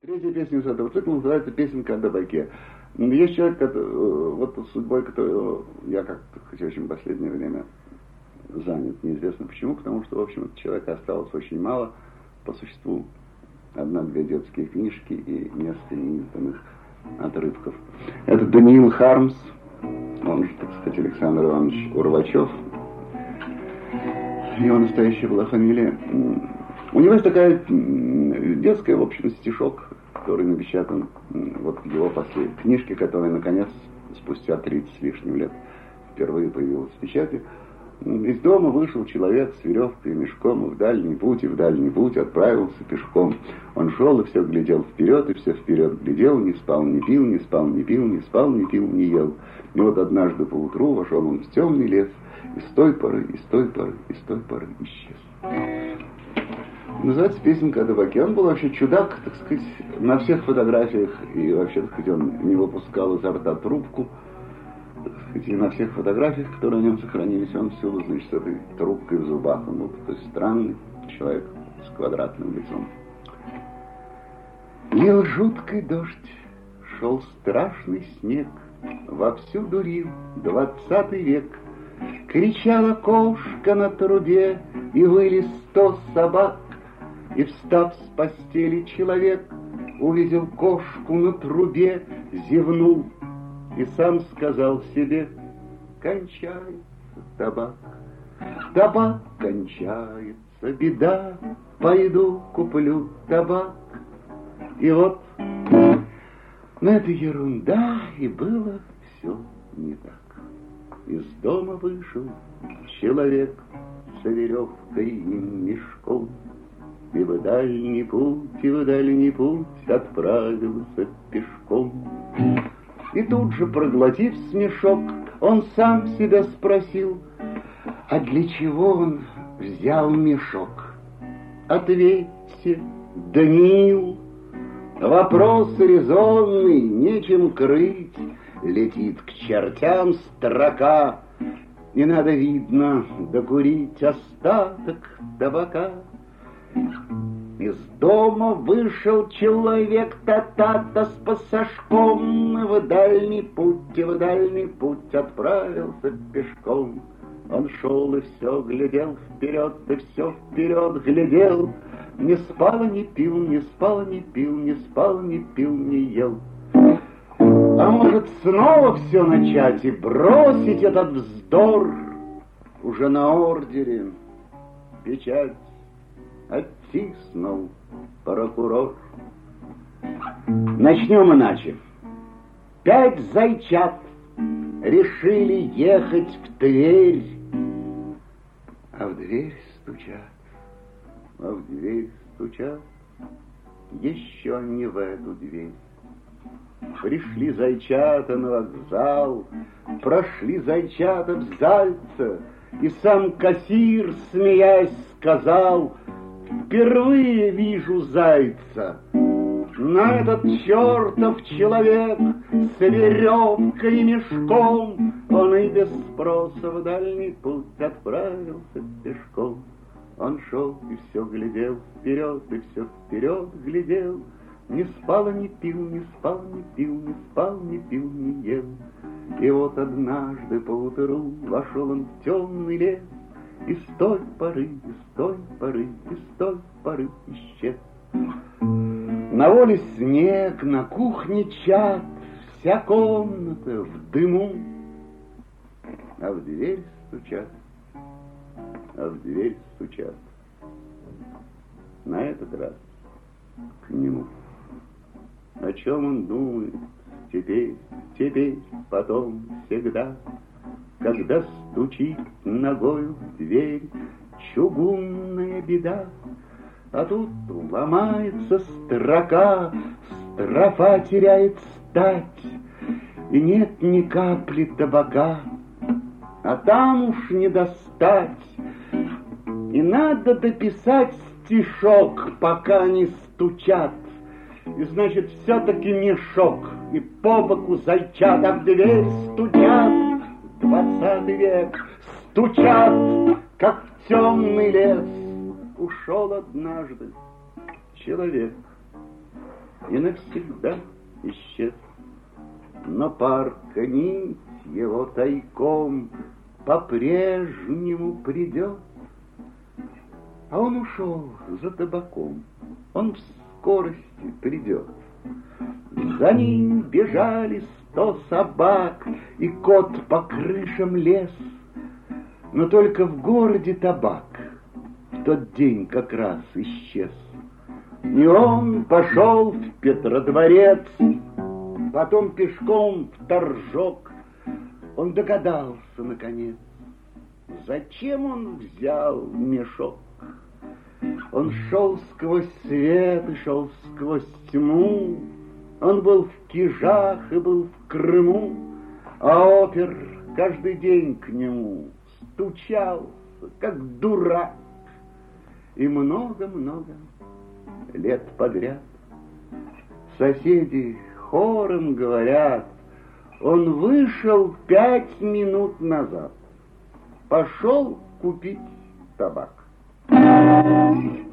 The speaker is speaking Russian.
Третья песня из этого цикла называется «Песенка о табаке». Есть человек, вот судьбой которого я как-то очень в последнее время занят. Неизвестно почему, потому что, в общем, от человека осталось очень мало. По существу, одна-две детские книжки и несколько неизданных отрывков. Это Даниил Хармс, он же, так сказать, Александр Иванович Урвачев. Его настоящая была фамилия. У него есть такая детская, в общем, стишок, который напечатан вот в его последней книжке, которая, наконец, спустя 30 с лишним лет впервые появилась в печати. Из дома вышел человек с веревкой и мешком, и в дальний путь отправился пешком. Он шел и все глядел вперед, и все вперед глядел, не спал, не пил, не спал, не пил, не спал, не пил, не ел. И вот однажды поутру вошел он в темный лес, и с той поры исчез. Называется «Песенка о табаке». Он был вообще чудак, так сказать, на всех фотографиях, и вообще, так сказать, он не выпускал изо рта трубку. Так сказать, и на всех фотографиях, которые о нем сохранились, он всюду, значит, с этой трубкой в зубах. Он был такой странный человек с квадратным лицом. Лил жуткий дождь, шел страшный снег, вовсю дурил 20 век. Кричала кошка на трубе, и выли 100 собак. И, встав с постели, человек увидел кошку на трубе, зевнул и сам сказал себе: кончается табак, табак кончается, беда, пойду куплю табак. И вот, но это ерунда, и было все не так. Из дома вышел человек с веревкой и мешком, и в дальний путь отправился пешком. И тут же, проглотив смешок, он сам себя спросил: а для чего он взял мешок? Ответьте, Даниил, вопрос резонный, нечем крыть. Летит к чертям строка, и надо, видно, докурить остаток табака. Из дома вышел человек та-та-та с пассажком, в дальний путь отправился пешком. Он шел и все глядел вперед, и все вперед глядел. Не спал, не пил, не спал, не пил, не спал, не пил, не ел. А может, снова все начать и бросить этот вздор? Уже на ордере печать оттиснул прокурор. Начнем иначе. 5 зайчат решили ехать в Тверь, а в дверь стучат, еще не в эту дверь. Пришли зайчата на вокзал, прошли зайчата в Зальце, и сам кассир, смеясь, сказал: впервые вижу зайца. На этот чертов человек с веревкой и мешком, он и без спроса в дальний путь отправился пешком. Он шел и все глядел вперед, и все вперед глядел. Не спал, не пил, не спал, не пил, не спал, не пил, не ел. И вот однажды поутру вошел он в темный лес, и с той поры исчез. На воле снег, на кухне чад, вся комната в дыму. А в дверь стучат. На этот раз к нему. О чем он думает теперь, потом, всегда, когда стучит ногою в дверь чугунная беда? А тут ломается строка, строфа теряет стать, и нет ни капли табака, а там уж не достать. И надо дописать стишок, пока не стучат. И значит, все-таки мешок, и по боку зайчат, а в дверь стучат. 20 век стучат, как в темный лес. Ушел однажды человек, и навсегда исчез. Но парка нить его тайком по-прежнему придет. А он ушел за табаком, он в скорости придет. За ним бежали 100 собак, и кот по крышам лез. Но только в городе табак в тот день как раз исчез. И он пошел в Петродворец, потом пешком в Торжок. Он догадался, наконец, зачем он взял мешок. Он шел сквозь свет и шел сквозь тьму. Он был в Кижах и был в Крыму, а опер каждый день к нему стучался, как дурак. И много-много лет подряд соседи хором говорят: он вышел 5 минут назад, пошел купить табак.